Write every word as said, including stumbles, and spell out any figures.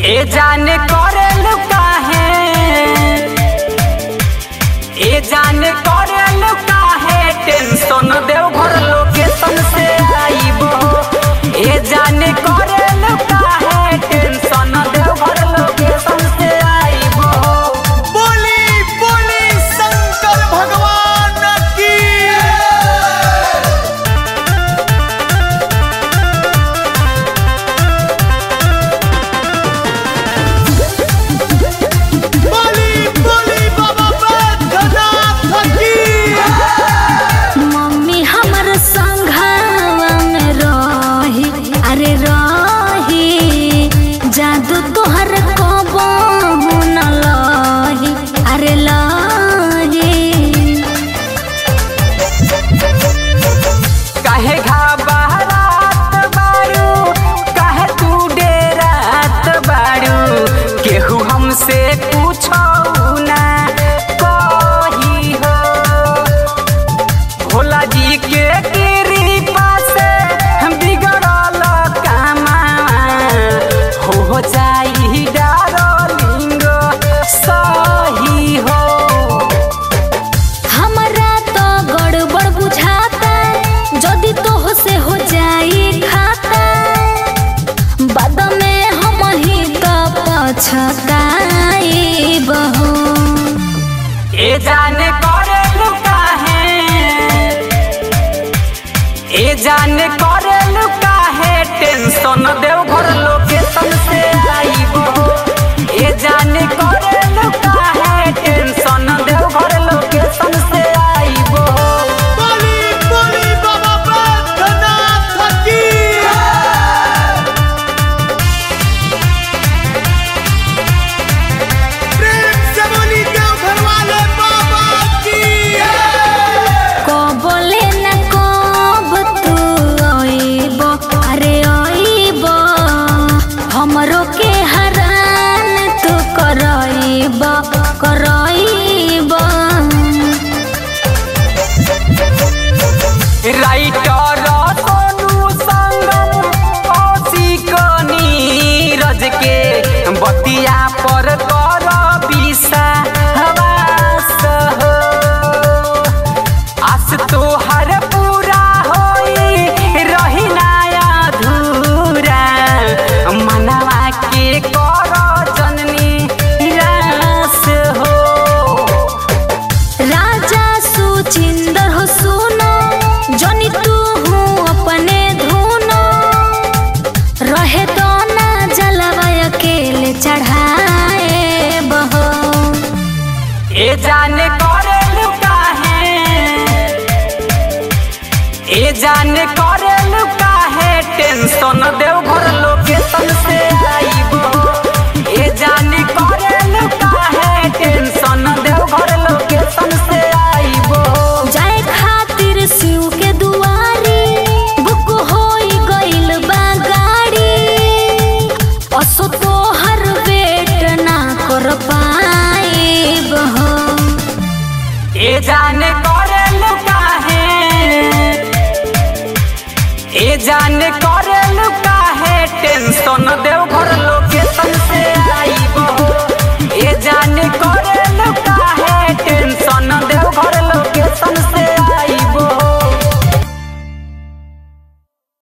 ए जाने करेल काहे ए जाने करेल काहे टेंशन देवघर लोकेशन से आईबो। ए जाने करेल काहे टेंशन देवघर लोकेशन से आईबो। बोली बोली शंकर भगवान की। बोली बोली बाबा बैद्यनाथ की। मम्मी हमर संघवा में रही, अरे रही, जादू तोहर कबहू न लही, अरे लही। काहे घबरात बारू, काहे तू डेरात बारू, केहू हमसे पूछो ना कही हो। भोला जी के कृपा से बिगड़ल कामा हो जाई डार्लिंग सही हो। हमरा तो गड़बड़ बुझाता, जदि तोह से हो जाई खाता, बाद में हम ही तो पछताई बहू। ए जाने करेल काहे ए जाने करेल काहे टेंशन देवघर लोकेशन से आईबो। ए जाने करेल काहे टेंशन देवघर लोकेशन से आईबो। बोली बोली बाबा बैद्यनाथ की। प्रेम से बोली देवघर वाले बाबा की। कबले न कब तू आइबो, अरे आइबो, हमरो के हरान तू कराइबो कराइबो। राइटर सोनू संगम कौशिक नीरज के बतिया पर कर विश्वास हो। आस तोहर पूरा होई रही ना अधूरा, मनवा के कर जननी रास हो। राजा सुचिंदर हो सुनो, जनी तू हूँ अपने धुनो, रहे तो ना जलवा अकेले चढ़ाए बहो। ए जाने करेल काहे ए जाने करेल काहे टेंशन देवघर लोकेशन से आईबो। ए जाने करेल काहे टेंशन देवघर लोकेशन से आईबो। जाए खातिर शिव के दुआरी बुक होई गइल बा गाड़ी, असो तोहर वेट ना कर पाइब हो। ए जाने करेल काहे ए जाने करेल काहे टेंशन देवघर